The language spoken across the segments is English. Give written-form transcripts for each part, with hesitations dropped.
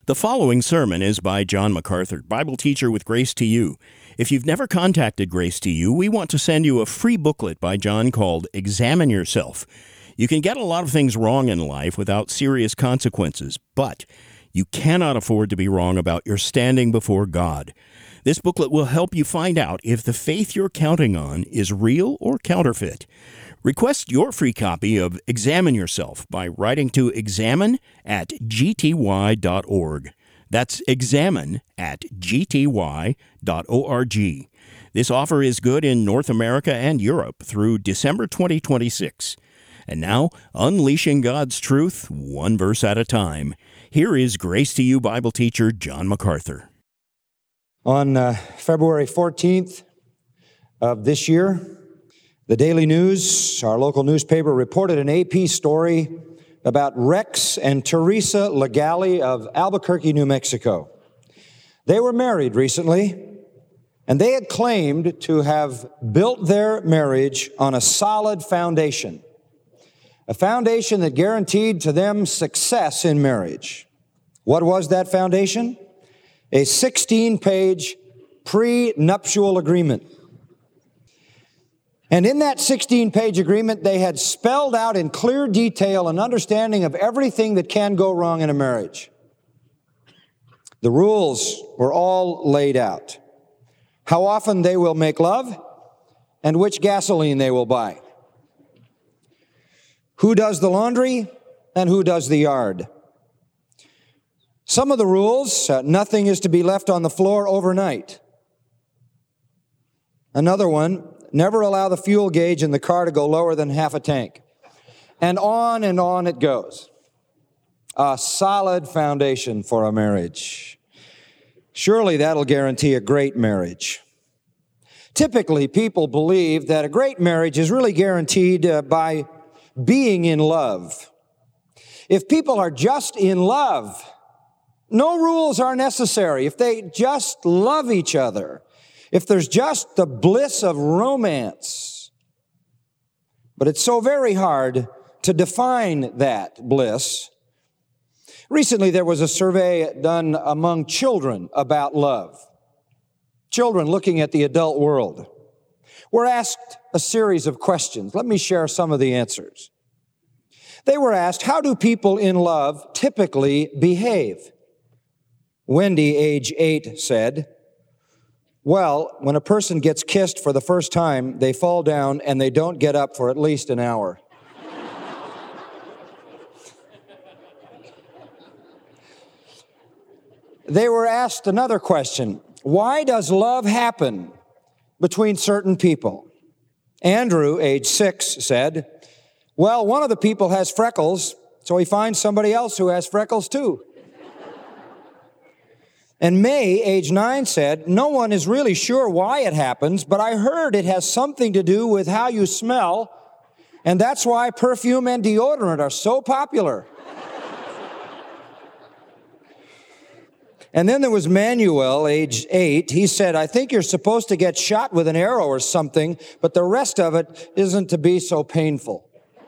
The following sermon is by John MacArthur, Bible teacher with Grace to You. If you've never contacted Grace to You, we want to send you a free booklet by John called Examine Yourself. You can get a lot of things wrong in life without serious consequences, but you cannot afford to be wrong about your standing before God. This booklet will help you find out if the faith you're counting on is real or counterfeit. Request your free copy of Examine Yourself by writing to examine@gty.org. That's examine@gty.org. This offer is good in North America and Europe through December 2026. And now, unleashing God's truth, one verse at a time. Here is Grace to You Bible teacher John MacArthur. On February 14th of this year, the Daily News, our local newspaper, reported an AP story about Rex and Teresa Legale of Albuquerque, New Mexico. They were married recently, and they had claimed to have built their marriage on a solid foundation, a foundation that guaranteed to them success in marriage. What was that foundation? A 16-page pre-nuptial agreement. And in that 16-page agreement, they had spelled out in clear detail an understanding of everything that can go wrong in a marriage. The rules were all laid out. How often they will make love, and which gasoline they will buy. Who does the laundry, and who does the yard. Some of the rules, nothing is to be left on the floor overnight. Another one, never allow the fuel gauge in the car to go lower than half a tank. And on it goes. A solid foundation for a marriage. Surely that'll guarantee a great marriage. Typically, people believe that a great marriage is really guaranteed by being in love. If people are just in love, no rules are necessary. If they just love each other, if there's just the bliss of romance. But it's so very hard to define that bliss. Recently, there was a survey done among children about love. Children looking at the adult world. Were asked a series of questions. Let me share some of the answers. They were asked, how do people in love typically behave? Wendy, age 8, said, well, when a person gets kissed for the first time, they fall down and they don't get up for at least an hour. They were asked another question. Why does love happen between certain people? Andrew, age 6, said, well, one of the people has freckles, so he finds somebody else who has freckles too. And May, age 9, said, no one is really sure why it happens, but I heard it has something to do with how you smell, and that's why perfume and deodorant are so popular. And then there was Manuel, age 8. He said, I think you're supposed to get shot with an arrow or something, but the rest of it isn't to be so painful.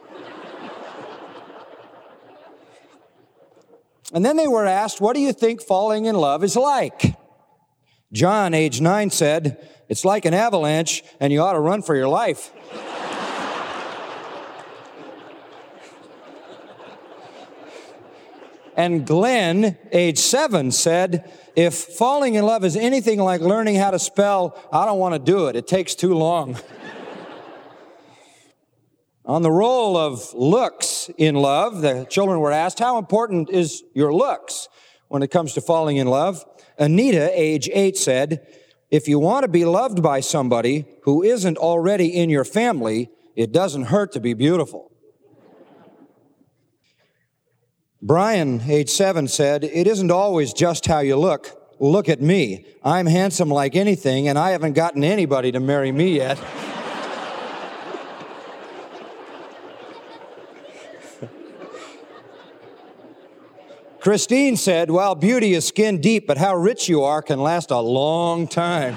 And then they were asked, what do you think falling in love is like? John, age 9, said, it's like an avalanche, and you ought to run for your life. And Glenn, age 7, said, if falling in love is anything like learning how to spell, I don't want to do it. It takes too long. On the role of looks in love, the children were asked, how important is your looks when it comes to falling in love? Anita, age 8, said, if you want to be loved by somebody who isn't already in your family, it doesn't hurt to be beautiful. Brian, age 7, said, it isn't always just how you look. Look at me. I'm handsome like anything, and I haven't gotten anybody to marry me yet. Christine said, well, beauty is skin deep, but how rich you are can last a long time.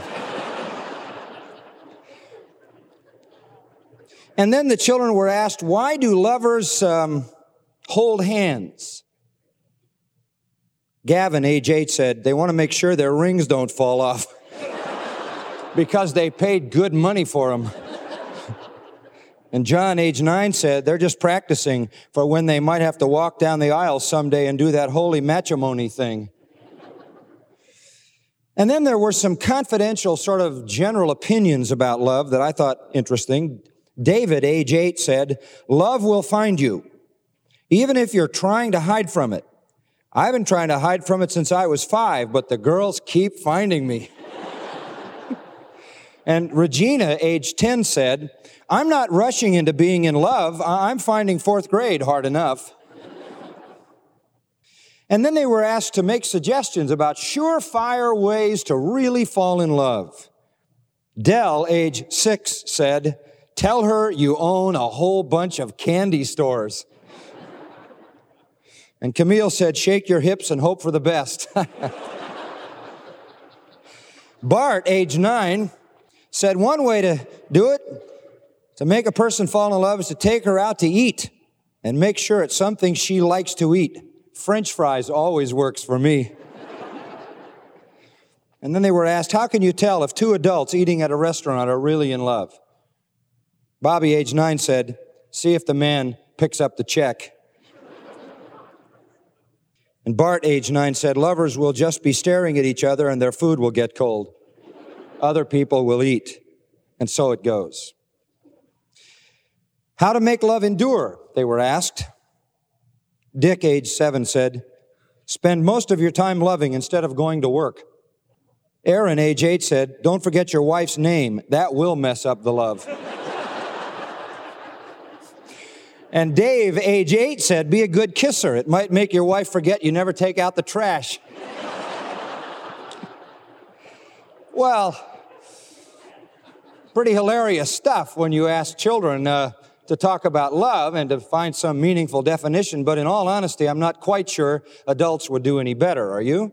And then the children were asked, why do lovers hold hands? Gavin, age 8, said they want to make sure their rings don't fall off because they paid good money for them. And John, age 9, said they're just practicing for when they might have to walk down the aisle someday and do that holy matrimony thing. And then there were some confidential sort of general opinions about love that I thought interesting. David, age 8, said, love will find you, even if you're trying to hide from it. I've been trying to hide from it since I was 5, but the girls keep finding me. And Regina, age 10, said, I'm not rushing into being in love. I'm finding 4th grade hard enough. And then they were asked to make suggestions about surefire ways to really fall in love. Dell, age 6, said, tell her you own a whole bunch of candy stores. And Camille said, shake your hips and hope for the best. Bart, age 9, said one way to do it, to make a person fall in love, is to take her out to eat and make sure it's something she likes to eat. French fries always works for me. And then they were asked, how can you tell if 2 adults eating at a restaurant are really in love? Bobby, age 9, said, see if the man picks up the check. And Bart, age 9, said, lovers will just be staring at each other and their food will get cold. Other people will eat. And so it goes. How to make love endure, they were asked. Dick, age 7, said, spend most of your time loving instead of going to work. Aaron, age 8, said, don't forget your wife's name. That will mess up the love. And Dave, age 8, said, be a good kisser. It might make your wife forget you never take out the trash. Well, pretty hilarious stuff when you ask children to talk about love and to find some meaningful definition. But in all honesty, I'm not quite sure adults would do any better. Are you?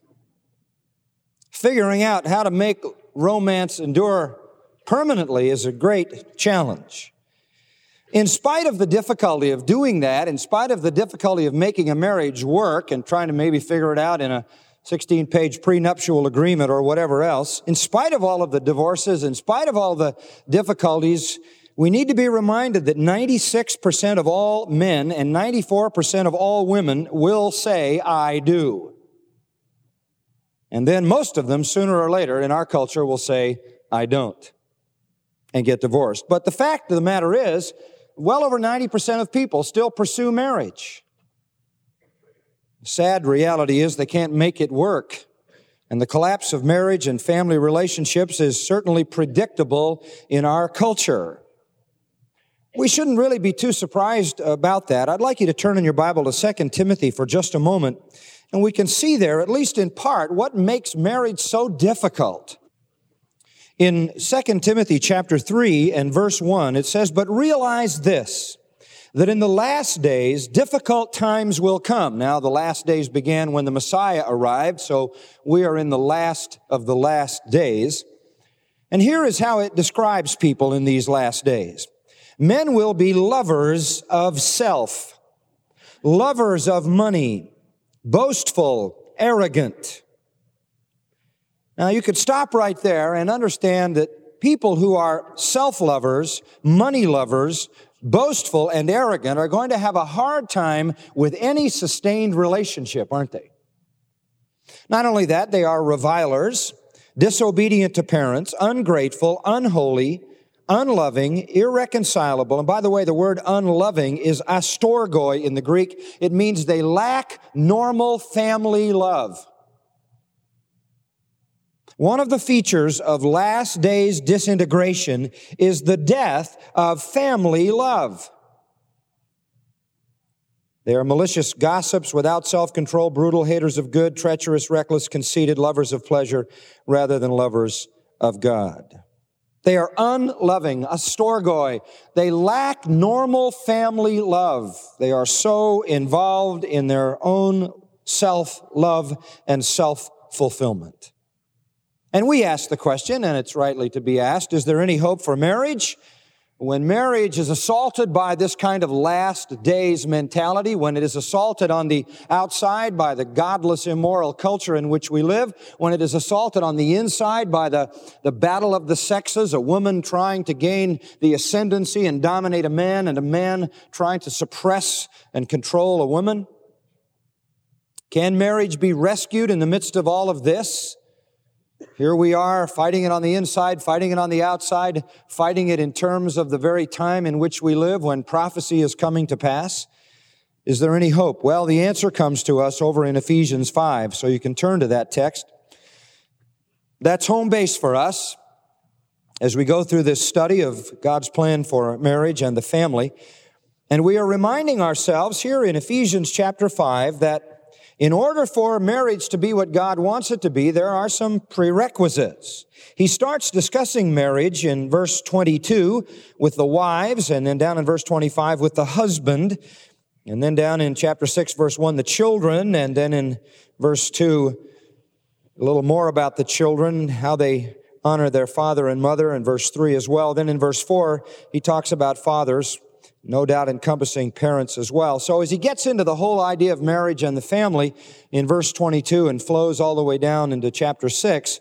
Figuring out how to make romance endure permanently is a great challenge. In spite of the difficulty of doing that, in spite of the difficulty of making a marriage work and trying to maybe figure it out in a 16-page prenuptial agreement or whatever else, in spite of all of the divorces, in spite of all the difficulties, we need to be reminded that 96% of all men and 94% of all women will say, I do. And then most of them, sooner or later, in our culture, will say, I don't, and get divorced. But the fact of the matter is, well over 90% of people still pursue marriage. The sad reality is they can't make it work. And the collapse of marriage and family relationships is certainly predictable in our culture. We shouldn't really be too surprised about that. I'd like you to turn in your Bible to 2 Timothy for just a moment, and we can see there, at least in part, what makes marriage so difficult. In 2 Timothy chapter 3 and verse 1, it says, but realize this, that in the last days, difficult times will come. Now, the last days began when the Messiah arrived, so we are in the last of the last days. And here is how it describes people in these last days. Men will be lovers of self, lovers of money, boastful, arrogant. Now, you could stop right there and understand that people who are self-lovers, money lovers, boastful, and arrogant are going to have a hard time with any sustained relationship, aren't they? Not only that, they are revilers, disobedient to parents, ungrateful, unholy, unloving, irreconcilable. And by the way, the word unloving is astorgoi in the Greek. It means they lack normal family love. One of the features of last days disintegration is the death of family love. They are malicious gossips without self-control, brutal haters of good, treacherous, reckless, conceited, lovers of pleasure rather than lovers of God. They are unloving, astorgoi. They lack normal family love. They are so involved in their own self-love and self-fulfillment. And we ask the question, and it's rightly to be asked, is there any hope for marriage? When marriage is assaulted by this kind of last days mentality, when it is assaulted on the outside by the godless, immoral culture in which we live, when it is assaulted on the inside by the battle of the sexes, a woman trying to gain the ascendancy and dominate a man, and a man trying to suppress and control a woman, can marriage be rescued in the midst of all of this? Here we are fighting it on the inside, fighting it on the outside, fighting it in terms of the very time in which we live when prophecy is coming to pass. Is there any hope? Well, the answer comes to us over in Ephesians 5, so you can turn to that text. That's home base for us as we go through this study of God's plan for marriage and the family. And we are reminding ourselves here in Ephesians chapter 5 that in order for marriage to be what God wants it to be, there are some prerequisites. He starts discussing marriage in verse 22 with the wives, and then down in verse 25 with the husband, and then down in chapter 6, verse 1, the children, and then in verse 2, a little more about the children, how they honor their father and mother, and verse 3 as well. Then in verse 4, he talks about fathers, no doubt encompassing parents as well. So as he gets into the whole idea of marriage and the family in verse 22 and flows all the way down into chapter 6,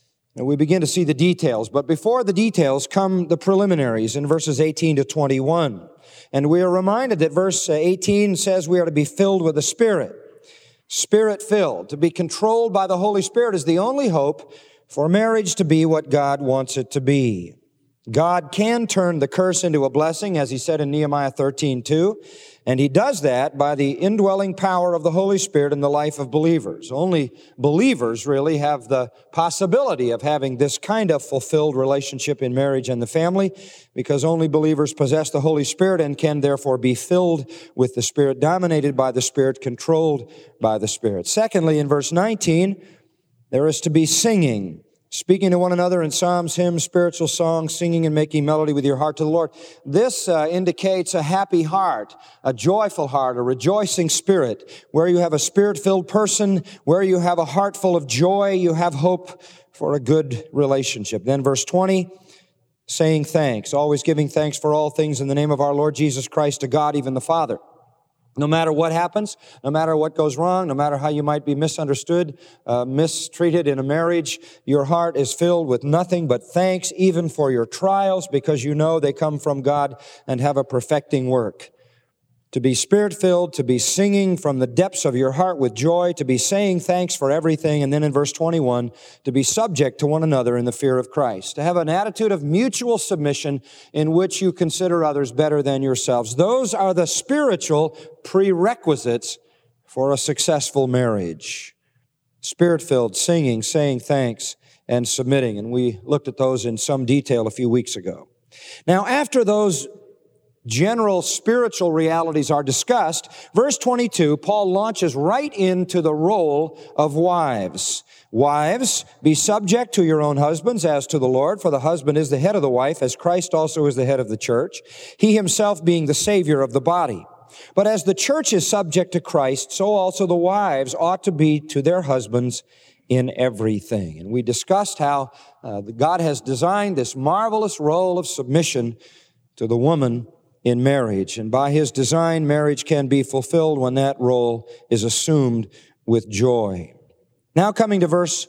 we begin to see the details. But before the details come the preliminaries in verses 18 to 21. And we are reminded that verse 18 says we are to be filled with the Spirit. Spirit-filled. To be controlled by the Holy Spirit is the only hope for marriage to be what God wants it to be. God can turn the curse into a blessing, as he said in Nehemiah 13:2, and he does that by the indwelling power of the Holy Spirit in the life of believers. Only believers really have the possibility of having this kind of fulfilled relationship in marriage and the family, because only believers possess the Holy Spirit and can therefore be filled with the Spirit, dominated by the Spirit, controlled by the Spirit. Secondly, in verse 19, there is to be singing. Speaking to one another in psalms, hymns, spiritual songs, singing and making melody with your heart to the Lord. This indicates a happy heart, a joyful heart, a rejoicing spirit. Where you have a spirit-filled person, where you have a heart full of joy, you have hope for a good relationship. Then verse 20, saying thanks, always giving thanks for all things in the name of our Lord Jesus Christ to God, even the Father. No matter what happens, no matter what goes wrong, no matter how you might be misunderstood, mistreated in a marriage, your heart is filled with nothing but thanks, even for your trials, because you know they come from God and have a perfecting work. To be Spirit-filled, to be singing from the depths of your heart with joy, to be saying thanks for everything, and then in verse 21, to be subject to one another in the fear of Christ. To have an attitude of mutual submission in which you consider others better than yourselves. Those are the spiritual prerequisites for a successful marriage. Spirit-filled, singing, saying thanks, and submitting. And we looked at those in some detail a few weeks ago. Now, after those general spiritual realities are discussed, verse 22, Paul launches right into the role of wives. Wives, be subject to your own husbands as to the Lord, for the husband is the head of the wife, as Christ also is the head of the church, he himself being the Savior of the body. But as the church is subject to Christ, so also the wives ought to be to their husbands in everything. And we discussed how God has designed this marvelous role of submission to the woman in marriage. And by his design, marriage can be fulfilled when that role is assumed with joy. Now coming to verse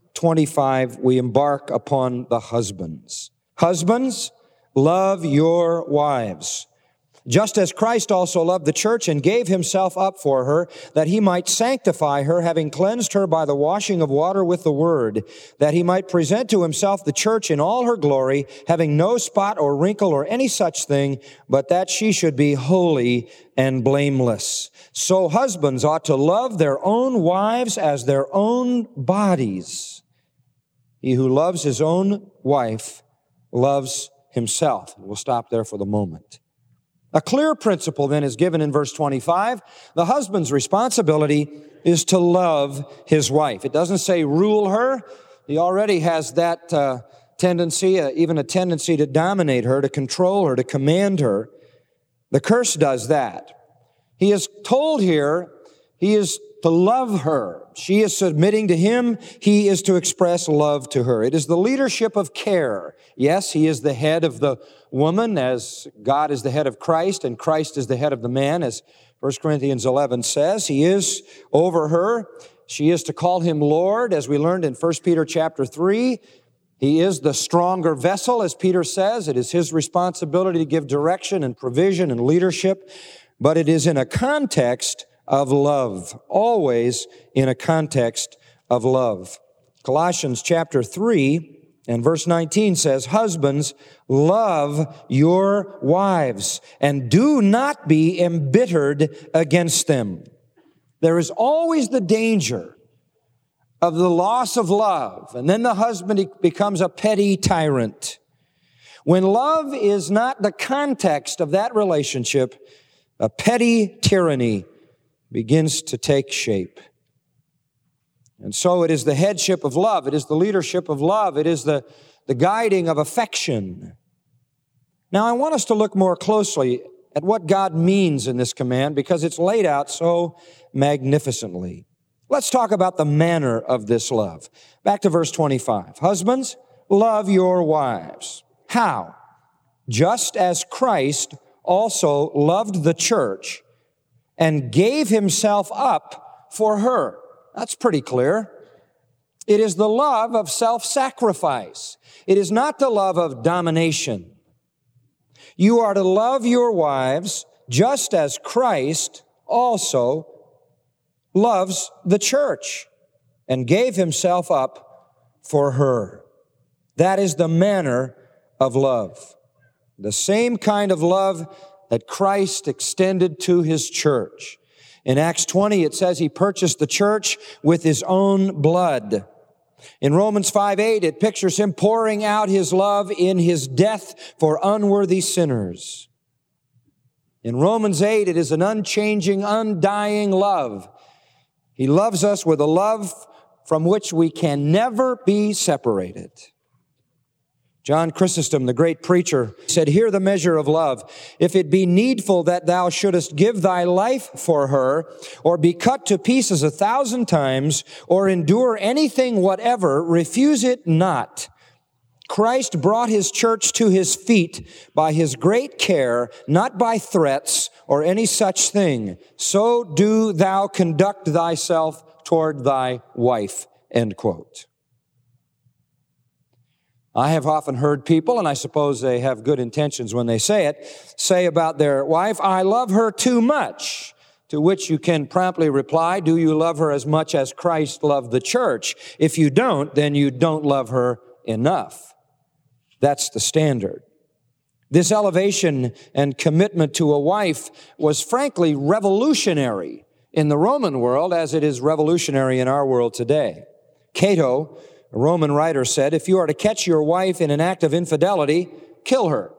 25, we embark upon the husbands. Husbands, love your wives, just as Christ also loved the church and gave himself up for her, that he might sanctify her, having cleansed her by the washing of water with the word, that he might present to himself the church in all her glory, having no spot or wrinkle or any such thing, but that she should be holy and blameless. So husbands ought to love their own wives as their own bodies. He who loves his own wife loves himself. We'll stop there for the moment. A clear principle then is given in verse 25. The husband's responsibility is to love his wife. It doesn't say rule her. He already has that tendency, even a tendency to dominate her, to control her, to command her. The curse does that. He is told here he is to love her. She is submitting to him. He is to express love to her. It is the leadership of care Yes, he is the head of the woman, as God is the head of Christ, and Christ is the head of the man, as 1 Corinthians 11 says. He is over her. She is to call him Lord, as we learned in 1 Peter chapter 3. He is the stronger vessel, as Peter says. It is his responsibility to give direction and provision and leadership, but it is in a context of love, always in a context of love. Colossians chapter 3 and verse 19 says, "Husbands, love your wives, and do not be embittered against them." There is always the danger of the loss of love, and then the husband becomes a petty tyrant. When love is not the context of that relationship, a petty tyranny begins to take shape. And so it is the headship of love, it is the leadership of love, it is the guiding of affection. Now I want us to look more closely at what God means in this command, because it's laid out so magnificently. Let's talk about the manner of this love. Back to verse 25. "Husbands, love your wives." How? "Just as Christ also loved the church and gave himself up for her." That's pretty clear. It is the love of self-sacrifice. It is not the love of domination. You are to love your wives just as Christ also loves the church and gave himself up for her. That is the manner of love. The same kind of love that Christ extended to his church. In Acts 20, it says he purchased the church with his own blood. In Romans 5:8, it pictures him pouring out his love in his death for unworthy sinners. In Romans 8, it is an unchanging, undying love. He loves us with a love from which we can never be separated. John Chrysostom, the great preacher, said, "Hear the measure of love. If it be needful that thou shouldest give thy life for her, or be cut to pieces 1,000 times, or endure anything whatever, refuse it not. Christ brought his church to his feet by his great care, not by threats or any such thing. So do thou conduct thyself toward thy wife." End quote. I have often heard people, and I suppose they have good intentions when they say it, say about their wife, "I love her too much." To which you can promptly reply, "Do you love her as much as Christ loved the church? If you don't, then you don't love her enough." That's the standard. This elevation and commitment to a wife was frankly revolutionary in the Roman world as it is revolutionary in our world today. Cato, a Roman writer, said, "If you are to catch your wife in an act of infidelity, kill her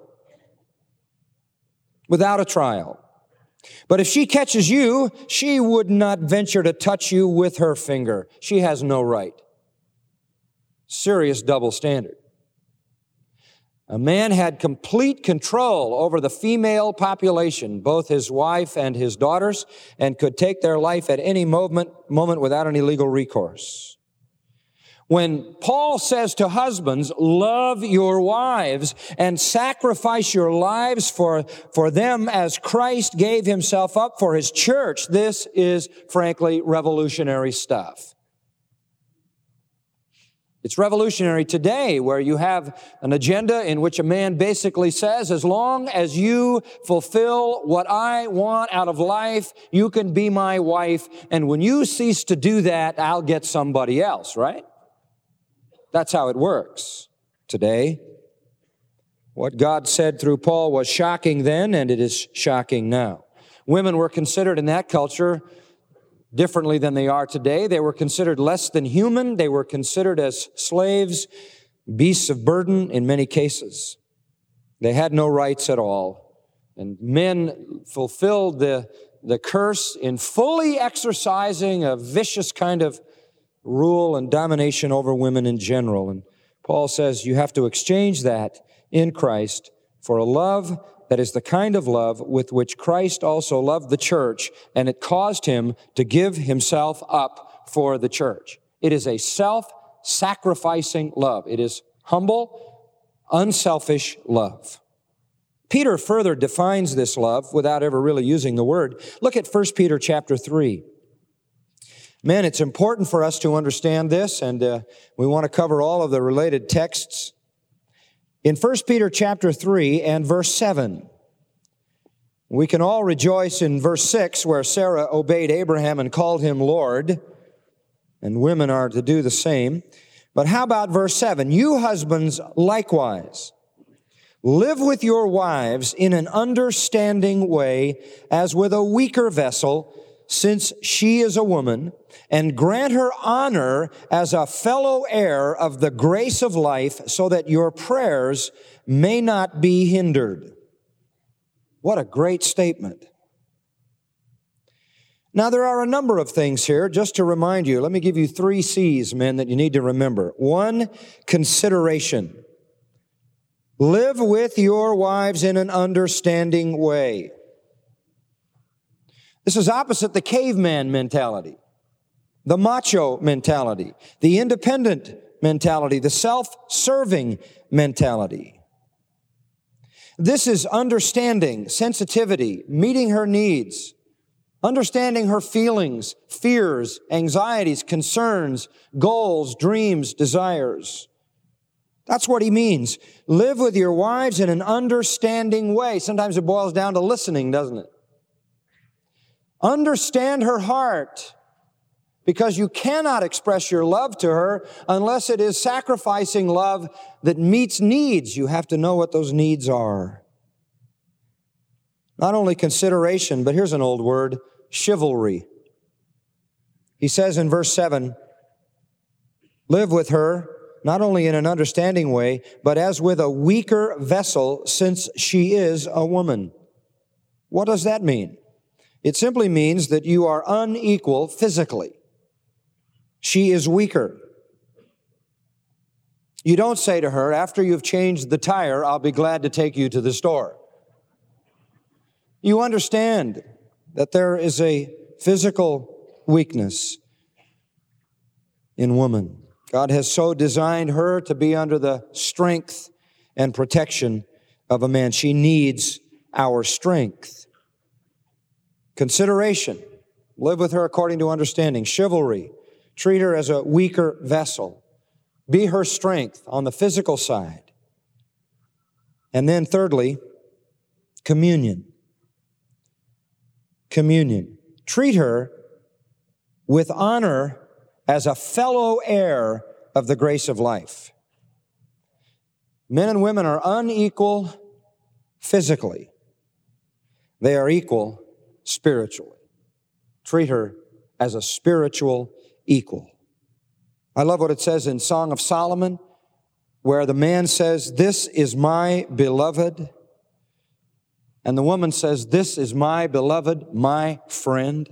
without a trial. But if she catches you, she would not venture to touch you with her finger. She has no right." Serious double standard. A man had complete control over the female population, both his wife and his daughters, and could take their life at any moment without any legal recourse. When Paul says to husbands, "Love your wives and sacrifice your lives for them as Christ gave himself up for his church," this is frankly revolutionary stuff. It's revolutionary today, where you have an agenda in which a man basically says, "As long as you fulfill what I want out of life, you can be my wife, and when you cease to do that, I'll get somebody else," right? That's how it works today. What God said through Paul was shocking then, and it is shocking now. Women were considered in that culture differently than they are today. They were considered less than human. They were considered as slaves, beasts of burden in many cases. They had no rights at all. And men fulfilled the curse in fully exercising a vicious kind of rule and domination over women in general. And Paul says you have to exchange that in Christ for a love that is the kind of love with which Christ also loved the church, and it caused him to give himself up for the church. It is a self-sacrificing love. It is humble, unselfish love. Peter further defines this love without ever really using the word. Look at 1 Peter chapter 3. Men, it's important for us to understand this, and we want to cover all of the related texts. In 1 Peter chapter 3 and verse 7, we can all rejoice in verse 6, where Sarah obeyed Abraham and called him Lord, and women are to do the same. But how about verse 7? You husbands likewise, live with your wives in an understanding way, as with a weaker vessel, since she is a woman, and grant her honor as a fellow heir of the grace of life, so that your prayers may not be hindered. What a great statement. Now, there are a number of things here, just to remind you. Let me give you 3 C's, men, that you need to remember. 1, consideration. Live with your wives in an understanding way. This is opposite the caveman mentality, the macho mentality, the independent mentality, the self-serving mentality. This is understanding, sensitivity, meeting her needs, understanding her feelings, fears, anxieties, concerns, goals, dreams, desires. That's what he means. Live with your wives in an understanding way. Sometimes it boils down to listening, doesn't it? Understand her heart, because you cannot express your love to her unless it is sacrificing love that meets needs. You have to know what those needs are. Not only consideration, but here's an old word, chivalry. He says in verse 7, live with her not only in an understanding way, but as with a weaker vessel, since she is a woman. What does that mean? It simply means that you are unequal physically. She is weaker. You don't say to her, after you've changed the tire, I'll be glad to take you to the store. You understand that there is a physical weakness in woman. God has so designed her to be under the strength and protection of a man. She needs our strength. Consideration. Live with her according to understanding. Chivalry. Treat her as a weaker vessel. Be her strength on the physical side. And then thirdly, communion. Communion. Treat her with honor as a fellow heir of the grace of life. Men and women are unequal physically. They are equal spiritually. Treat her as a spiritual equal. I love what it says in Song of Solomon, where the man says, this is my beloved, and the woman says, this is my beloved, my friend.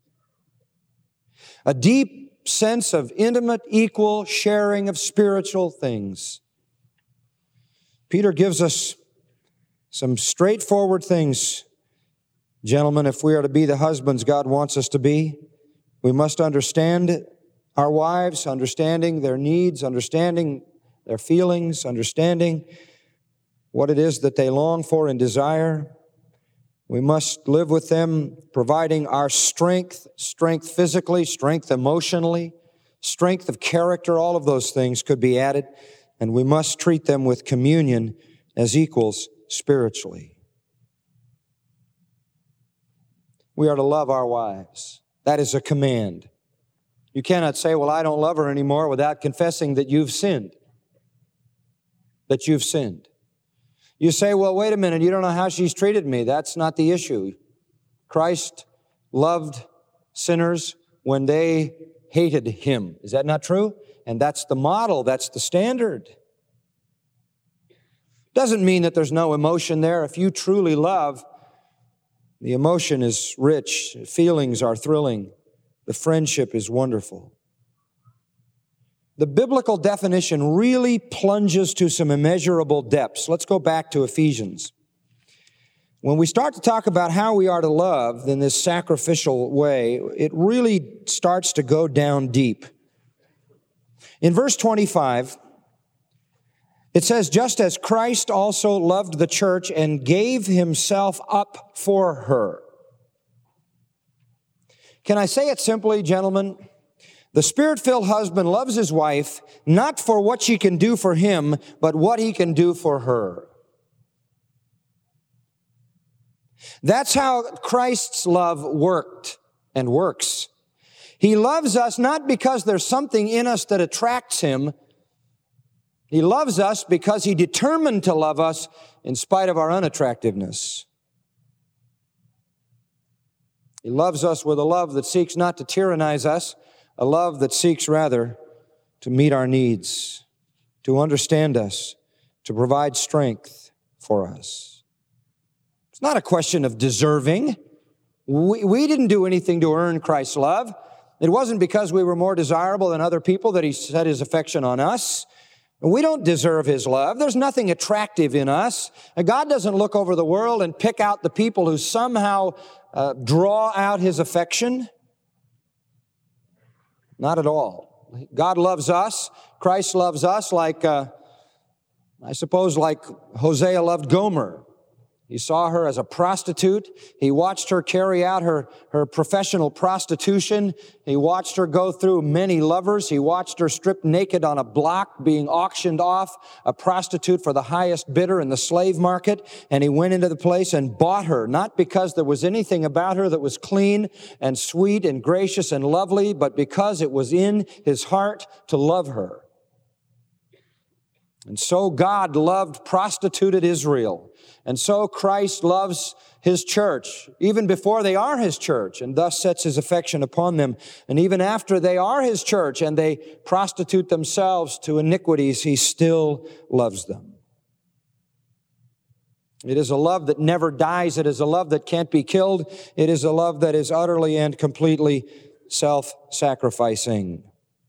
A deep sense of intimate, equal sharing of spiritual things. Peter gives us some straightforward things. Gentlemen, if we are to be the husbands God wants us to be, we must understand our wives, understanding their needs, understanding their feelings, understanding what it is that they long for and desire. We must live with them, providing our strength physically, strength emotionally, strength of character. All of those things could be added, and we must treat them with communion as equals spiritually. We are to love our wives. That is a command. You cannot say, well, I don't love her anymore, without confessing that you've sinned. That you've sinned. You say, well, wait a minute, you don't know how she's treated me. That's not the issue. Christ loved sinners when they hated him. Is that not true? And that's the model, that's the standard. Doesn't mean that there's no emotion there. If you truly love, the emotion is rich, feelings are thrilling, the friendship is wonderful. The biblical definition really plunges to some immeasurable depths. Let's go back to Ephesians. When we start to talk about how we are to love in this sacrificial way, it really starts to go down deep. In verse 25, It says, just as Christ also loved the church and gave himself up for her. Can I say it simply, gentlemen? The Spirit-filled husband loves his wife not for what she can do for him, but what he can do for her. That's how Christ's love worked and works. He loves us not because there's something in us that attracts him. He loves us because he determined to love us in spite of our unattractiveness. He loves us with a love that seeks not to tyrannize us, a love that seeks rather to meet our needs, to understand us, to provide strength for us. It's not a question of deserving. We didn't do anything to earn Christ's love. It wasn't because we were more desirable than other people that he set his affection on us. We don't deserve his love. There's nothing attractive in us. God doesn't look over the world and pick out the people who somehow draw out his affection. Not at all. God loves us. Christ loves us like, I suppose, like Hosea loved Gomer. He saw her as a prostitute. He watched her carry out her professional prostitution. He watched her go through many lovers. He watched her stripped naked on a block being auctioned off, a prostitute for the highest bidder in the slave market. And he went into the place and bought her, not because there was anything about her that was clean and sweet and gracious and lovely, but because it was in his heart to love her. And so God loved prostituted Israel. And so Christ loves his church, even before they are his church, and thus sets his affection upon them. And even after they are his church and they prostitute themselves to iniquities, he still loves them. It is a love that never dies. It is a love that can't be killed. It is a love that is utterly and completely self-sacrificing.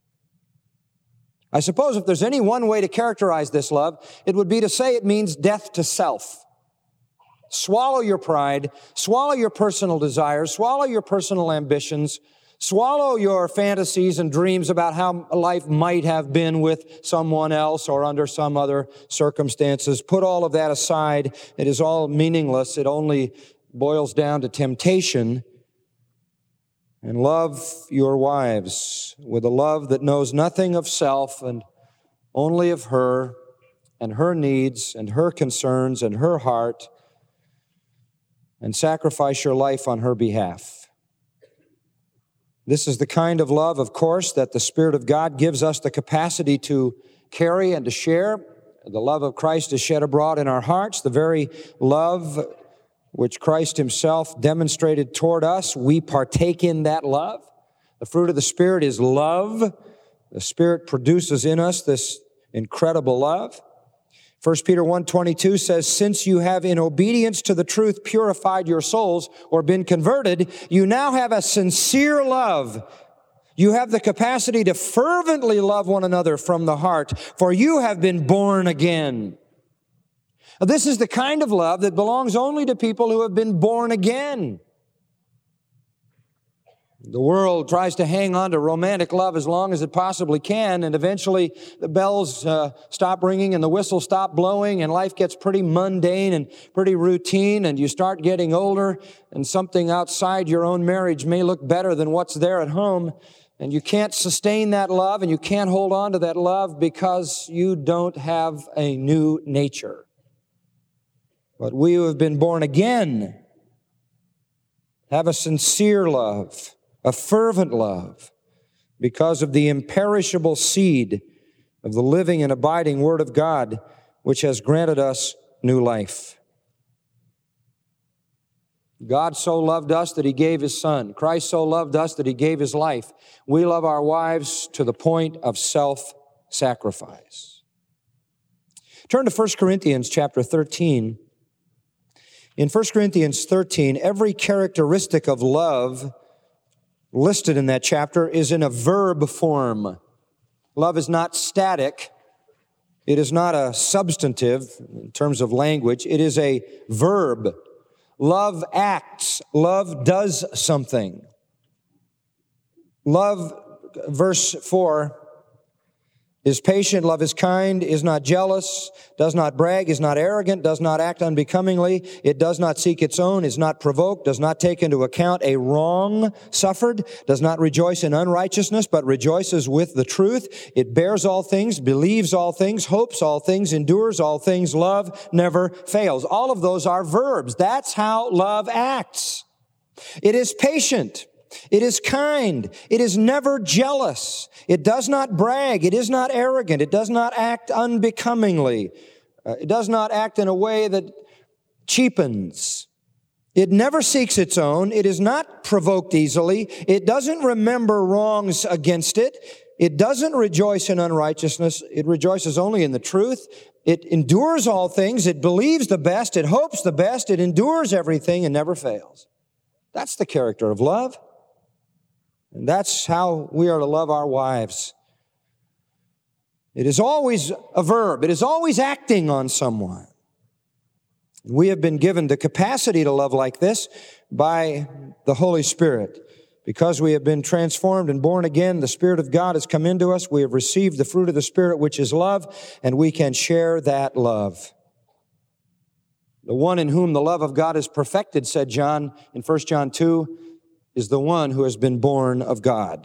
I suppose if there's any one way to characterize this love, it would be to say it means death to self. Swallow your pride, swallow your personal desires, swallow your personal ambitions, swallow your fantasies and dreams about how life might have been with someone else or under some other circumstances. Put all of that aside. It is all meaningless. It only boils down to temptation. And love your wives with a love that knows nothing of self and only of her and her needs and her concerns and her heart, and sacrifice your life on her behalf. This is the kind of love, of course, that the Spirit of God gives us the capacity to carry and to share. The love of Christ is shed abroad in our hearts, the very love which Christ himself demonstrated toward us. We partake in that love. The fruit of the Spirit is love. The Spirit produces in us this incredible love. 1 Peter 1:22 says, since you have in obedience to the truth purified your souls or been converted, you now have a sincere love. You have the capacity to fervently love one another from the heart, for you have been born again. This is the kind of love that belongs only to people who have been born again. The world tries to hang on to romantic love as long as it possibly can, and eventually the bells stop ringing and the whistles stop blowing, and life gets pretty mundane and pretty routine, and you start getting older, and something outside your own marriage may look better than what's there at home, and you can't sustain that love, and you can't hold on to that love because you don't have a new nature. But we who have been born again have a sincere love, a fervent love, because of the imperishable seed of the living and abiding Word of God, which has granted us new life. God so loved us that he gave his Son. Christ so loved us that he gave his life. We love our wives to the point of self-sacrifice. Turn to 1 Corinthians chapter 13. In 1 Corinthians 13, every characteristic of love listed in that chapter is in a verb form. Love is not static. It is not a substantive in terms of language. It is a verb. Love acts. Love does something. Love, verse 4, is patient, love is kind, is not jealous, does not brag, is not arrogant, does not act unbecomingly, it does not seek its own, is not provoked, does not take into account a wrong suffered, does not rejoice in unrighteousness, but rejoices with the truth. It bears all things, believes all things, hopes all things, endures all things. Love never fails. All of those are verbs. That's how love acts. It is patient. It is kind. It is never jealous. It does not brag. It is not arrogant. It does not act unbecomingly. It does not act in a way that cheapens. It never seeks its own. It is not provoked easily. It doesn't remember wrongs against it. It doesn't rejoice in unrighteousness. It rejoices only in the truth. It endures all things. It believes the best. It hopes the best. It endures everything and never fails. That's the character of love. And that's how we are to love our wives. It is always a verb. It is always acting on someone. We have been given the capacity to love like this by the Holy Spirit. Because we have been transformed and born again, the Spirit of God has come into us. We have received the fruit of the Spirit, which is love, and we can share that love. The one in whom the love of God is perfected, said John in 1 John 2, is the one who has been born of God.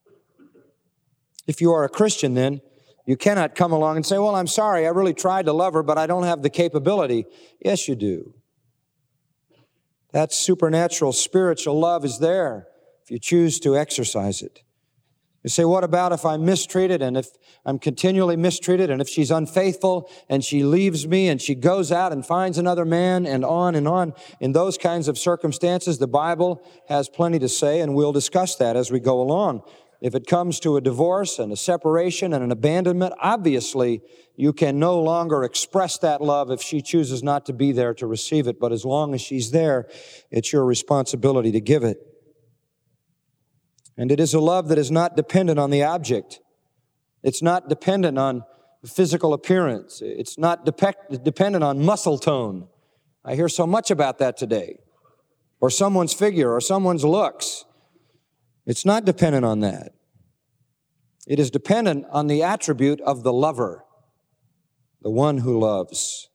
If you are a Christian, then, you cannot come along and say, well, I'm sorry, I really tried to love her, but I don't have the capability. Yes, you do. That supernatural, spiritual love is there if you choose to exercise it. You say, what about if I'm mistreated and if I'm continually mistreated and if she's unfaithful and she leaves me and she goes out and finds another man and on and on? In those kinds of circumstances, the Bible has plenty to say, and we'll discuss that as we go along. If it comes to a divorce and a separation and an abandonment, obviously you can no longer express that love if she chooses not to be there to receive it. But as long as she's there, it's your responsibility to give it. And it is a love that is not dependent on the object. It's not dependent on physical appearance. It's not dependent on muscle tone. I hear so much about that today. Or someone's figure, or someone's looks. It's not dependent on that. It is dependent on the attribute of the lover, the one who loves.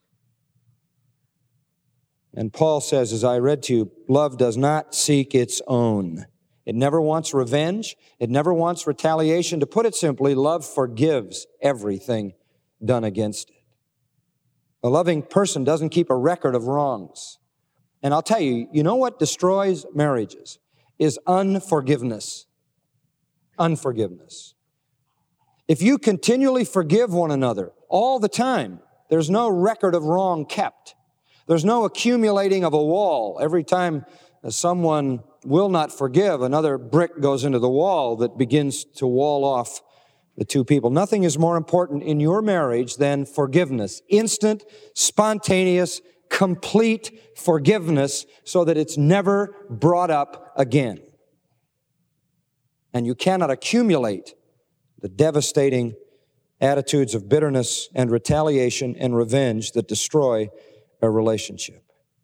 And Paul says, as I read to you, love does not seek its own. It never wants revenge. It never wants retaliation. To put it simply, love forgives everything done against it. A loving person doesn't keep a record of wrongs. And I'll tell you, you know what destroys marriages is unforgiveness. Unforgiveness. If you continually forgive one another all the time, there's no record of wrong kept. There's no accumulating of a wall. Every time someone will not forgive, another brick goes into the wall that begins to wall off the two people. Nothing is more important in your marriage than forgiveness. Instant, spontaneous, complete forgiveness so that it's never brought up again. And you cannot accumulate the devastating attitudes of bitterness and retaliation and revenge that destroy a relationship.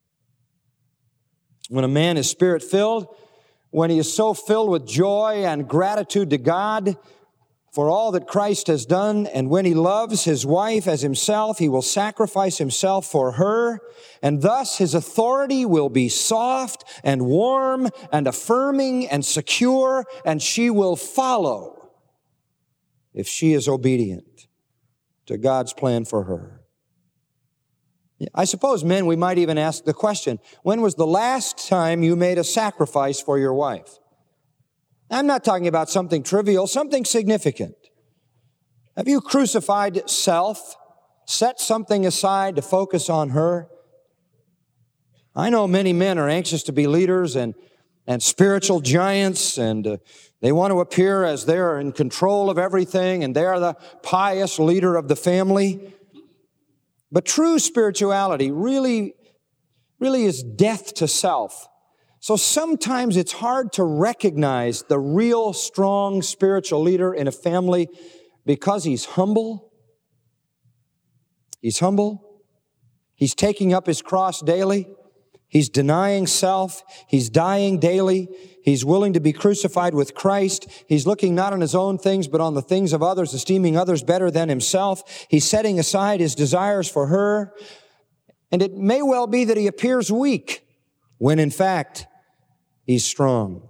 When a man is Spirit-filled, when he is so filled with joy and gratitude to God for all that Christ has done, and when he loves his wife as himself, he will sacrifice himself for her, and thus his authority will be soft and warm and affirming and secure, and she will follow if she is obedient to God's plan for her. I suppose, men, we might even ask the question, when was the last time you made a sacrifice for your wife? I'm not talking about something trivial, something significant. Have you crucified self, set something aside to focus on her? I know many men are anxious to be leaders and spiritual giants, and they want to appear as they're in control of everything, and they are the pious leader of the family. But true spirituality really is death to self. So sometimes it's hard to recognize the real strong spiritual leader in a family because he's humble. He's humble. He's taking up his cross daily. He's denying self. He's dying daily. He's willing to be crucified with Christ. He's looking not on his own things, but on the things of others, esteeming others better than himself. He's setting aside his desires for her. And it may well be that he appears weak when in fact he's strong.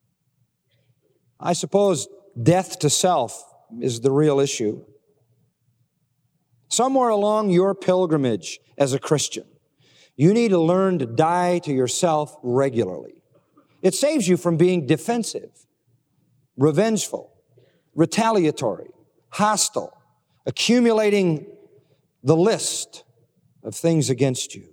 I suppose death to self is the real issue. Somewhere along your pilgrimage as a Christian, you need to learn to die to yourself regularly. It saves you from being defensive, revengeful, retaliatory, hostile, accumulating the list of things against you.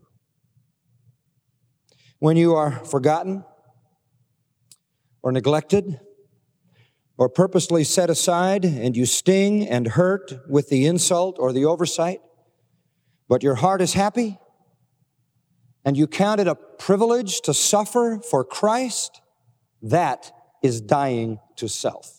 When you are forgotten or neglected or purposely set aside and you sting and hurt with the insult or the oversight, but your heart is happy and you count it a privilege to suffer for Christ, that is dying to self.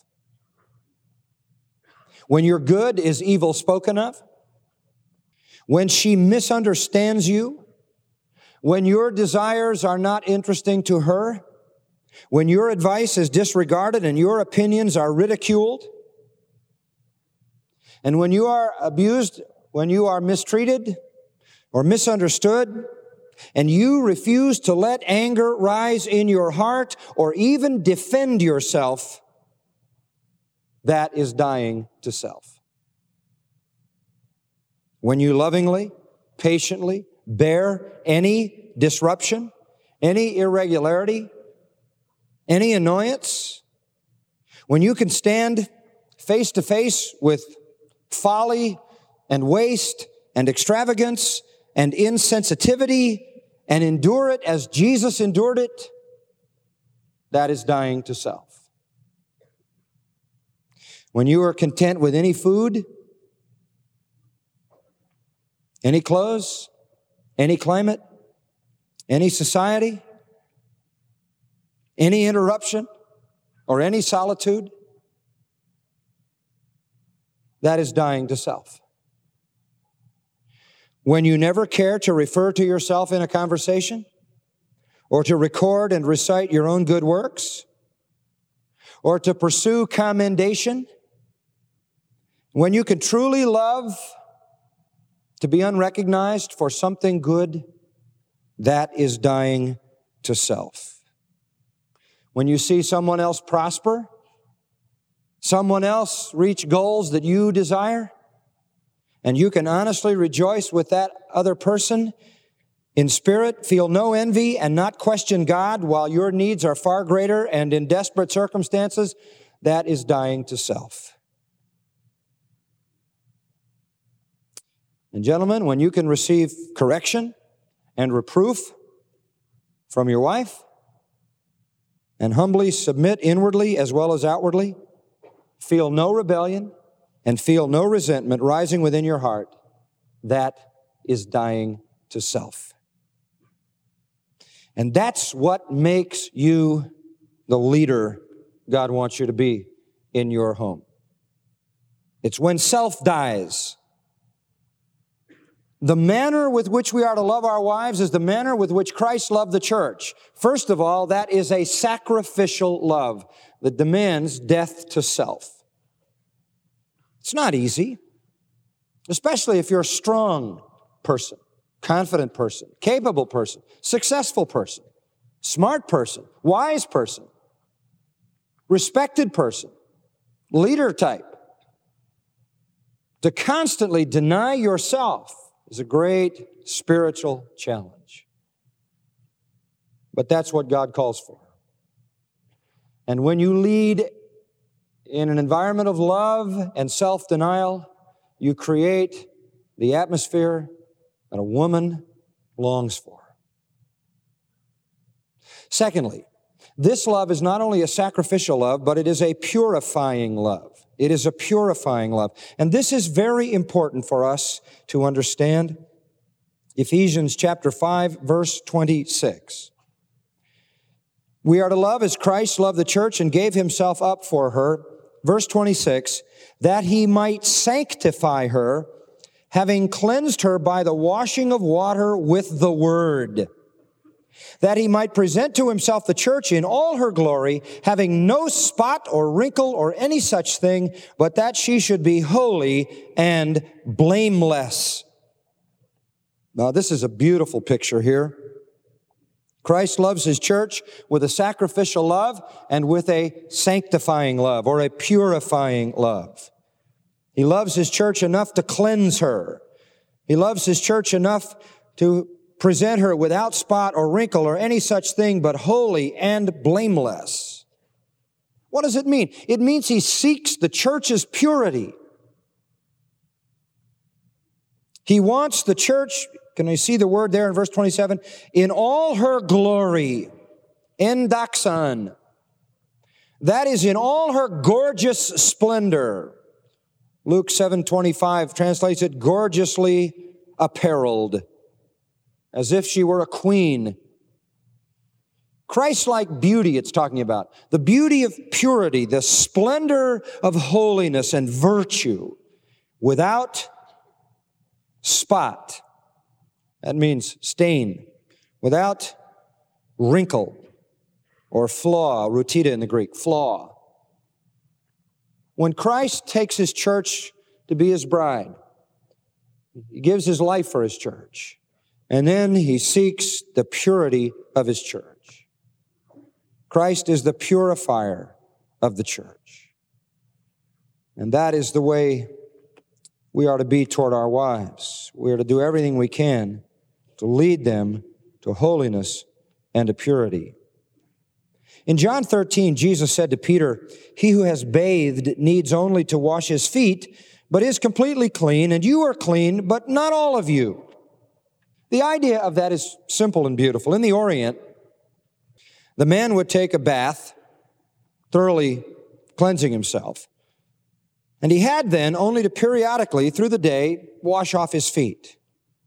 When your good is evil spoken of, when she misunderstands you, when your desires are not interesting to her, when your advice is disregarded and your opinions are ridiculed, and when you are abused, when you are mistreated or misunderstood, and you refuse to let anger rise in your heart or even defend yourself, that is dying to self. When you lovingly, patiently bear any disruption, any irregularity, any annoyance, when you can stand face to face with folly and waste and extravagance and insensitivity and endure it as Jesus endured it, that is dying to self. When you are content with any food, any clothes, any climate, any society, any interruption, or any solitude, that is dying to self. When you never care to refer to yourself in a conversation, or to record and recite your own good works, or to pursue commendation, when you can truly love to be unrecognized for something good, that is dying to self. When you see someone else prosper, someone else reach goals that you desire, and you can honestly rejoice with that other person in spirit, feel no envy, and not question God while your needs are far greater and in desperate circumstances, that is dying to self. And gentlemen, when you can receive correction and reproof from your wife and humbly submit inwardly as well as outwardly, feel no rebellion and feel no resentment rising within your heart, that is dying to self. And that's what makes you the leader God wants you to be in your home. It's when self dies. The manner with which we are to love our wives is the manner with which Christ loved the church. First of all, that is a sacrificial love that demands death to self. It's not easy, especially if you're a strong person, confident person, capable person, successful person, smart person, wise person, respected person, leader type. To constantly deny yourself is a great spiritual challenge. But that's what God calls for. And when you lead in an environment of love and self-denial, you create the atmosphere that a woman longs for. Secondly, this love is not only a sacrificial love, but it is a purifying love. It is a purifying love. And this is very important for us to understand. Ephesians chapter 5, verse 26. We are to love as Christ loved the church and gave himself up for her. Verse 26, that he might sanctify her, having cleansed her by the washing of water with the word, that he might present to himself the church in all her glory, having no spot or wrinkle or any such thing, but that she should be holy and blameless. Now, this is a beautiful picture here. Christ loves his church with a sacrificial love and with a sanctifying love or a purifying love. He loves his church enough to cleanse her. He loves his church enough to present her without spot or wrinkle or any such thing, but holy and blameless. What does it mean? It means he seeks the church's purity. He wants the church, can you see the word there in verse 27? In all her glory, endoxon. That is in all her gorgeous splendor. Luke 7:25 translates it gorgeously appareled, as if she were a queen. Christ-like beauty it's talking about. The beauty of purity, the splendor of holiness and virtue without spot. That means stain. Without wrinkle or flaw, rutita in the Greek, flaw. When Christ takes his church to be his bride, he gives his life for his church. And then he seeks the purity of his church. Christ is the purifier of the church. And that is the way we are to be toward our wives. We are to do everything we can to lead them to holiness and to purity. In John 13, Jesus said to Peter, "He who has bathed needs only to wash his feet, but is completely clean, and you are clean, but not all of you." The idea of that is simple and beautiful. In the Orient, the man would take a bath, thoroughly cleansing himself, and he had then only to periodically, through the day, wash off his feet.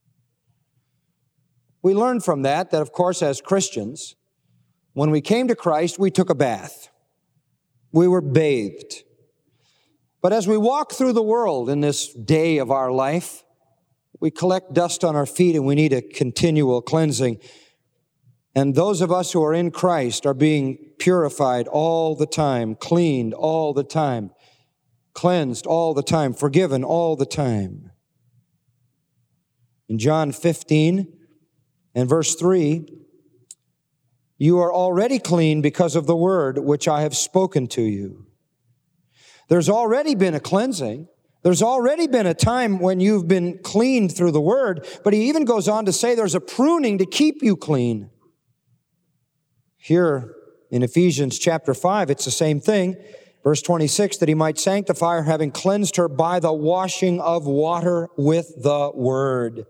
We learned from that, of course, as Christians, when we came to Christ, we took a bath. We were bathed. But as we walk through the world in this day of our life, we collect dust on our feet and we need a continual cleansing. And those of us who are in Christ are being purified all the time, cleaned all the time, cleansed all the time, forgiven all the time. In John 15 and verse 3, you are already clean because of the word which I have spoken to you. There's already been a cleansing. There's already been a time when you've been cleaned through the word, but he even goes on to say there's a pruning to keep you clean. Here in Ephesians chapter 5, it's the same thing. Verse 26, that he might sanctify her, having cleansed her by the washing of water with the word.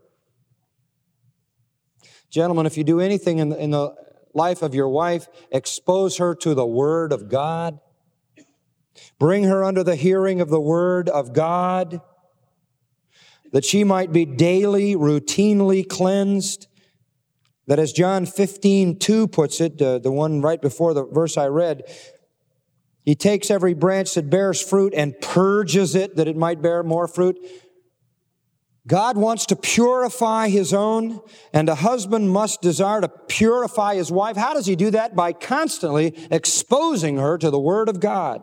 Gentlemen, if you do anything in the life of your wife, expose her to the word of God. Bring her under the hearing of the word of God, that she might be daily, routinely cleansed. That as John 15:2 puts it, the one right before the verse I read, he takes every branch that bears fruit and purges it that it might bear more fruit. God wants to purify his own, and a husband must desire to purify his wife. How does he do that? By constantly exposing her to the word of God.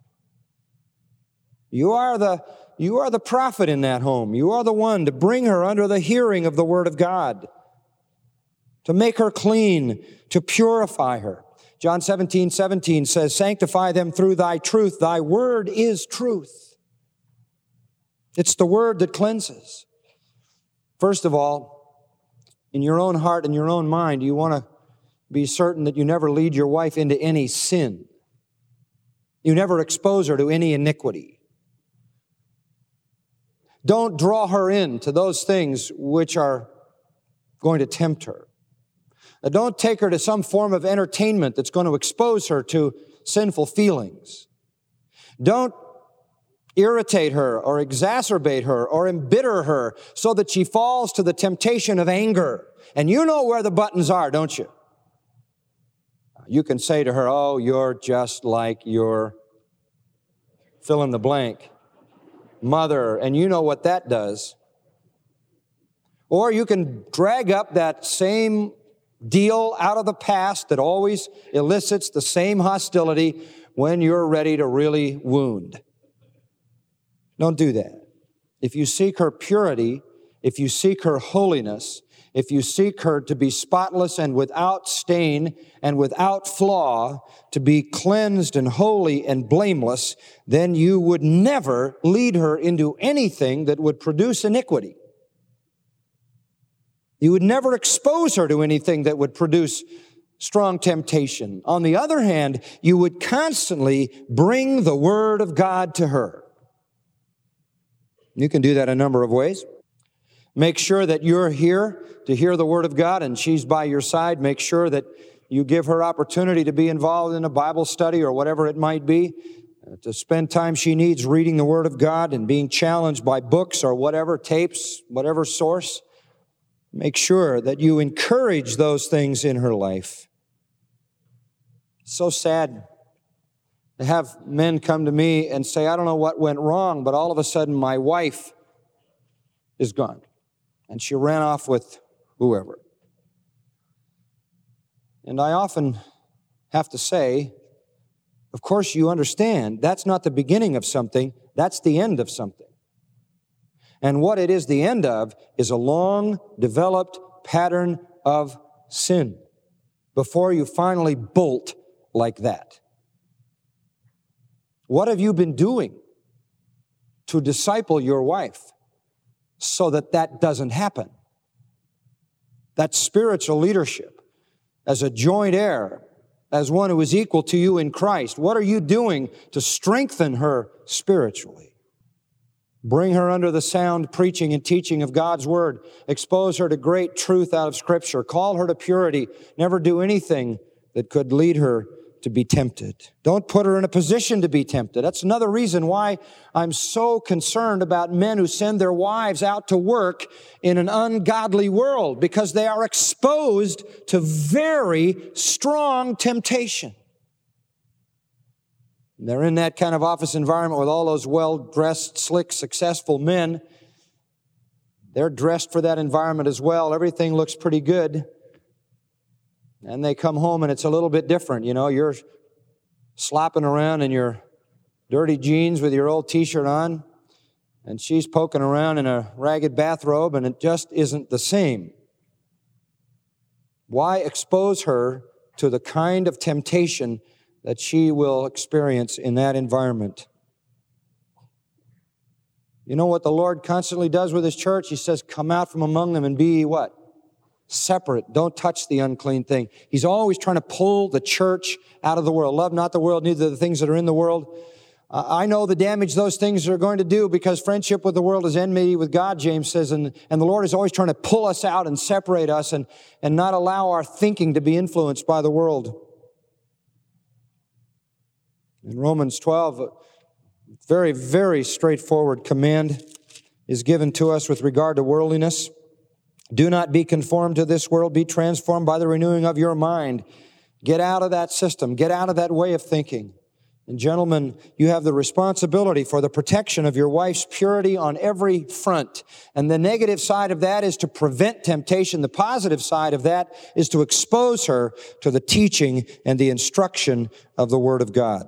You are the prophet in that home. You are the one to bring her under the hearing of the word of God, to make her clean, to purify her. John 17:17 says, sanctify them through thy truth. Thy word is truth. It's the word that cleanses. First of all, in your own heart and your own mind, you want to be certain that you never lead your wife into any sin. You never expose her to any iniquity. Don't draw her into those things which are going to tempt her. Don't take her to some form of entertainment that's going to expose her to sinful feelings. Don't irritate her or exacerbate her or embitter her so that she falls to the temptation of anger. And you know where the buttons are, don't you? You can say to her, oh, you're just like your fill in the blank mother, and you know what that does. Or you can drag up that same deal out of the past that always elicits the same hostility when you're ready to really wound. Don't do that. If you seek her purity, if you seek her holiness, if you seek her to be spotless and without stain and without flaw, to be cleansed and holy and blameless, then you would never lead her into anything that would produce iniquity. You would never expose her to anything that would produce strong temptation. On the other hand, you would constantly bring the Word of God to her. You can do that a number of ways. Make sure that you're here to hear the Word of God and she's by your side. Make sure that you give her opportunity to be involved in a Bible study or whatever it might be, to spend time she needs reading the Word of God and being challenged by books or whatever, tapes, whatever source. Make sure that you encourage those things in her life. It's so sad to have men come to me and say, I don't know what went wrong, but all of a sudden my wife is gone. And she ran off with whoever. And I often have to say, of course you understand, that's not the beginning of something, that's the end of something. And what it is the end of is a long developed pattern of sin before you finally bolt like that. What have you been doing to disciple your wife so that that doesn't happen? That's spiritual leadership as a joint heir, as one who is equal to you in Christ. What are you doing to strengthen her spiritually? Bring her under the sound preaching and teaching of God's Word. Expose her to great truth out of Scripture. Call her to purity. Never do anything that could lead her to be tempted. Don't put her in a position to be tempted. That's another reason why I'm so concerned about men who send their wives out to work in an ungodly world, because they are exposed to very strong temptation. They're in that kind of office environment with all those well-dressed, slick, successful men. They're dressed for that environment as well. Everything looks pretty good. And they come home and it's a little bit different. You know, you're slopping around in your dirty jeans with your old t-shirt on, and she's poking around in a ragged bathrobe, and it just isn't the same. Why expose her to the kind of temptation that she will experience in that environment? You know what the Lord constantly does with His church? He says, come out from among them and be what? Separate. Don't touch the unclean thing. He's always trying to pull the church out of the world. Love not the world, neither the things that are in the world. I know the damage those things are going to do, because friendship with the world is enmity with God, James says, and the Lord is always trying to pull us out and separate us and not allow our thinking to be influenced by the world. In Romans 12, a very, very straightforward command is given to us with regard to worldliness. Do not be conformed to this world, be transformed by the renewing of your mind. Get out of that system. Get out of that way of thinking. And gentlemen, you have the responsibility for the protection of your wife's purity on every front. And the negative side of that is to prevent temptation. The positive side of that is to expose her to the teaching and the instruction of the Word of God.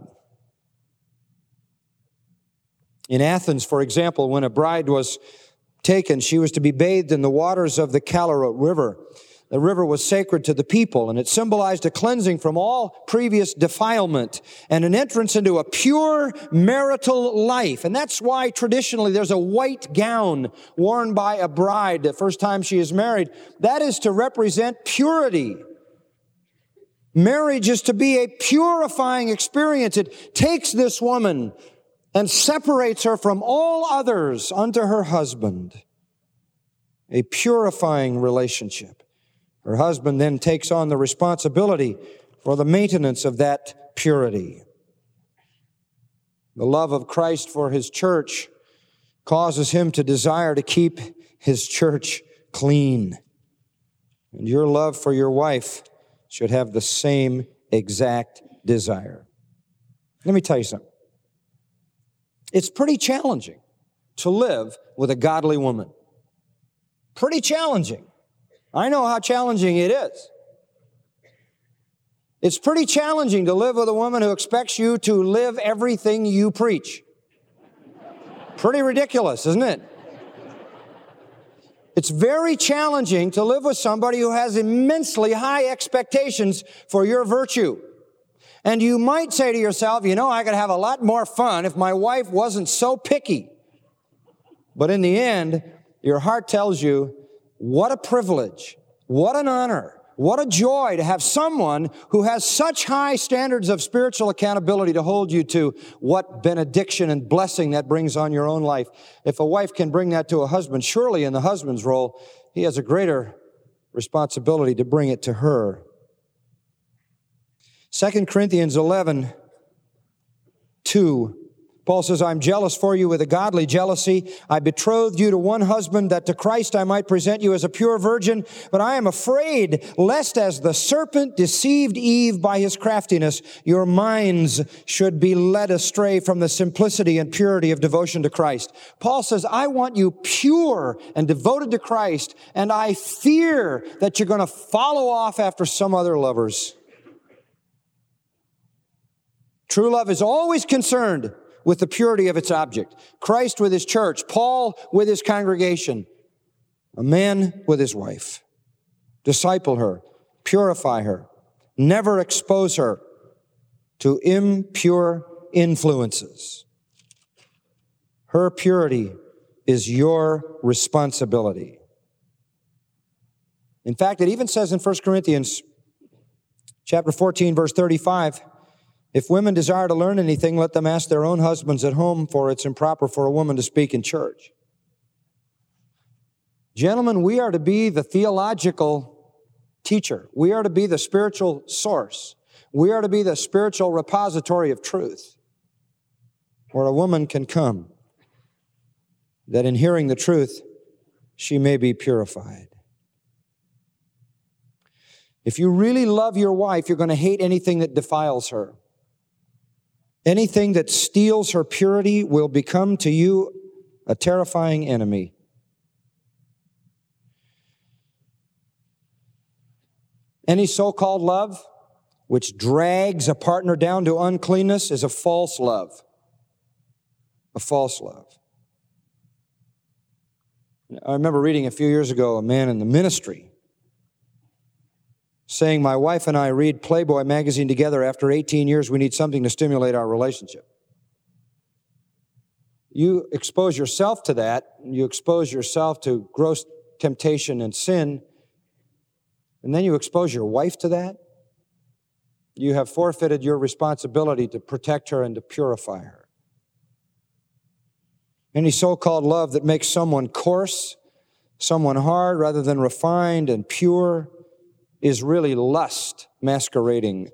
In Athens, for example, when a bride was taken, she was to be bathed in the waters of the Calorot River. The river was sacred to the people, and it symbolized a cleansing from all previous defilement and an entrance into a pure marital life. And that's why traditionally there's a white gown worn by a bride the first time she is married. That is to represent purity. Marriage is to be a purifying experience. It takes this woman and separates her from all others unto her husband. A purifying relationship. Her husband then takes on the responsibility for the maintenance of that purity. The love of Christ for His church causes him to desire to keep his church clean. And your love for your wife should have the same exact desire. Let me tell you something. It's pretty challenging to live with a godly woman. Pretty challenging. I know how challenging it is. It's pretty challenging to live with a woman who expects you to live everything you preach. Pretty ridiculous, isn't it? It's very challenging to live with somebody who has immensely high expectations for your virtue. And you might say to yourself, I could have a lot more fun if my wife wasn't so picky. But in the end, your heart tells you, what a privilege, what an honor, what a joy to have someone who has such high standards of spiritual accountability to hold you to. What benediction and blessing that brings on your own life. If a wife can bring that to a husband, surely in the husband's role, he has a greater responsibility to bring it to her. 2 Corinthians 11:2. Paul says, I'm jealous for you with a godly jealousy. I betrothed you to one husband, that to Christ I might present you as a pure virgin. But I am afraid, lest as the serpent deceived Eve by his craftiness, your minds should be led astray from the simplicity and purity of devotion to Christ. Paul says, I want you pure and devoted to Christ, and I fear that you're going to follow off after some other lovers. True love is always concerned with the purity of its object. Christ with his church, Paul with his congregation, a man with his wife. Disciple her, purify her, never expose her to impure influences. Her purity is your responsibility. In fact, it even says in 1 Corinthians chapter 14, verse 35, if women desire to learn anything, let them ask their own husbands at home, for it's improper for a woman to speak in church. Gentlemen, we are to be the theological teacher. We are to be the spiritual source. We are to be the spiritual repository of truth, where a woman can come, that in hearing the truth, she may be purified. If you really love your wife, you're going to hate anything that defiles her. Anything that steals her purity will become to you a terrifying enemy. Any so-called love which drags a partner down to uncleanness is a false love. A false love. I remember reading a few years ago a man in the ministry saying, my wife and I read Playboy magazine together. After 18 years, we need something to stimulate our relationship. You expose yourself to that, you expose yourself to gross temptation and sin, and then you expose your wife to that. You have forfeited your responsibility to protect her and to purify her. Any so-called love that makes someone coarse, someone hard rather than refined and pure, is really lust masquerading.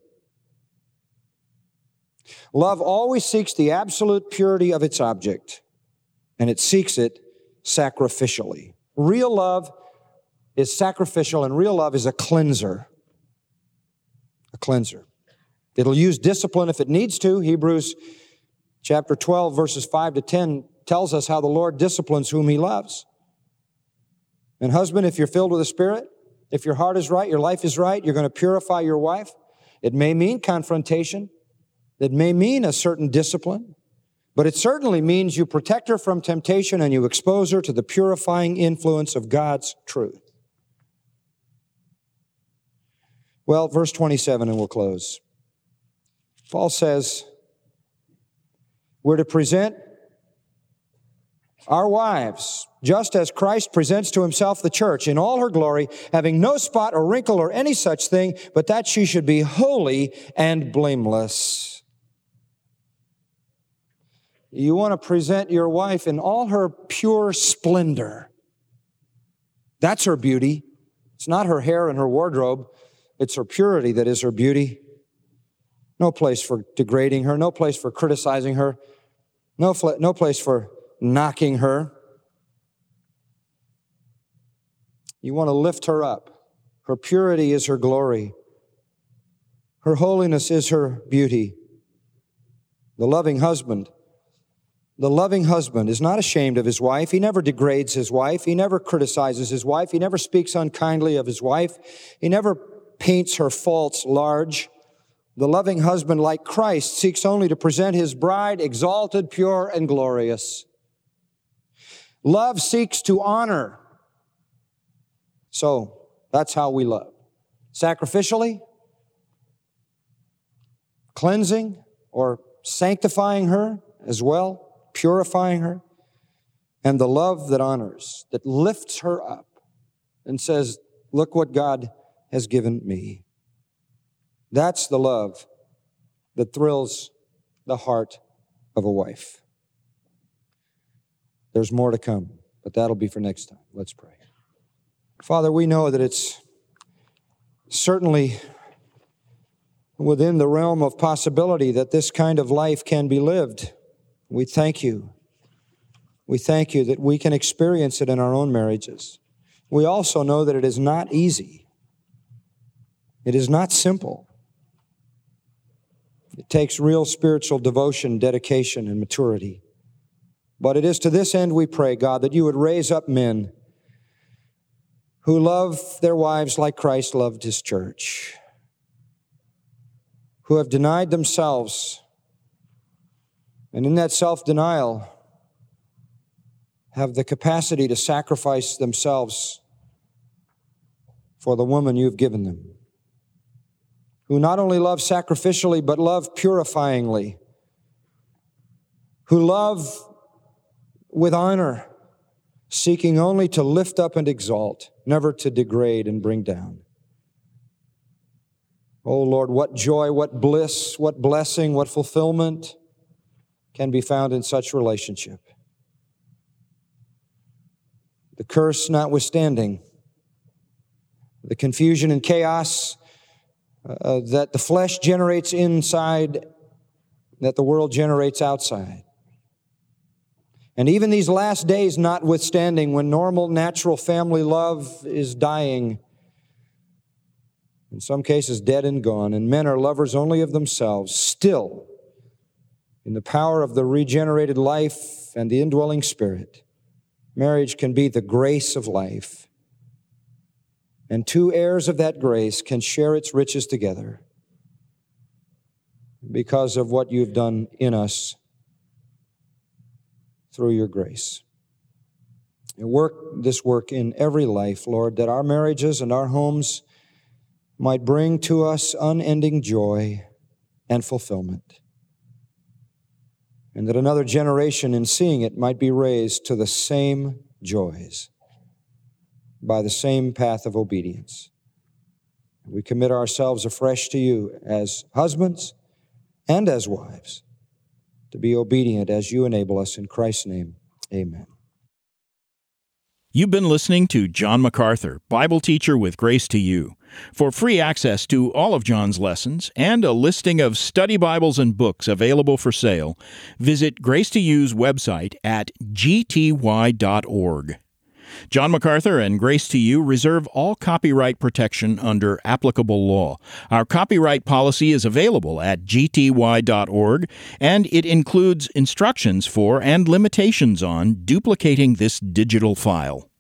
Love always seeks the absolute purity of its object, and it seeks it sacrificially. Real love is sacrificial, and real love is a cleanser. A cleanser. It'll use discipline if it needs to. Hebrews chapter 12, verses 5 to 10 tells us how the Lord disciplines whom he loves. And husband, if you're filled with the Spirit, if your heart is right, your life is right, you're going to purify your wife. It may mean confrontation. It may mean a certain discipline. But it certainly means you protect her from temptation and you expose her to the purifying influence of God's truth. Well, verse 27, and we'll close. Paul says, we're to present our wives, just as Christ presents to himself the church in all her glory, having no spot or wrinkle or any such thing, but that she should be holy and blameless. You want to present your wife in all her pure splendor. That's her beauty. It's not her hair and her wardrobe. It's her purity that is her beauty. No place for degrading her, no place for criticizing her, no place for knocking her. You want to lift her up. Her purity is her glory. Her holiness is her beauty. The loving husband is not ashamed of his wife. He never degrades his wife. He never criticizes his wife. He never speaks unkindly of his wife. He never paints her faults large. The loving husband, like Christ, seeks only to present his bride exalted, pure, and glorious. Love seeks to honor. So that's how we love. Sacrificially, cleansing or sanctifying her as well, purifying her, and the love that honors, that lifts her up and says, look what God has given me. That's the love that thrills the heart of a wife. There's more to come, but that'll be for next time. Let's pray. Father, we know that it's certainly within the realm of possibility that this kind of life can be lived. We thank you. We thank you that we can experience it in our own marriages. We also know that it is not easy. It is not simple. It takes real spiritual devotion, dedication, and maturity. But it is to this end we pray, God, that you would raise up men who love their wives like Christ loved his church, who have denied themselves, and in that self-denial have the capacity to sacrifice themselves for the woman you've given them, who not only love sacrificially, but love purifyingly, who love with honor, seeking only to lift up and exalt, never to degrade and bring down. Oh Lord, what joy, what bliss, what blessing, what fulfillment can be found in such relationship. The curse notwithstanding, the confusion and chaos that the flesh generates inside, that the world generates outside. And even these last days notwithstanding, when normal, natural family love is dying, in some cases dead and gone, and men are lovers only of themselves, still, in the power of the regenerated life and the indwelling Spirit, marriage can be the grace of life. And two heirs of that grace can share its riches together because of what you've done in us through your grace. And work this work in every life, Lord, that our marriages and our homes might bring to us unending joy and fulfillment. And that another generation in seeing it might be raised to the same joys by the same path of obedience. We commit ourselves afresh to you as husbands and as wives to be obedient as you enable us. In Christ's name, amen. You've been listening to John MacArthur, Bible teacher with Grace to You. For free access to all of John's lessons and a listing of study Bibles and books available for sale, visit Grace to You's website at gty.org. John MacArthur and Grace to You reserve all copyright protection under applicable law. Our copyright policy is available at gty.org, and it includes instructions for and limitations on duplicating this digital file.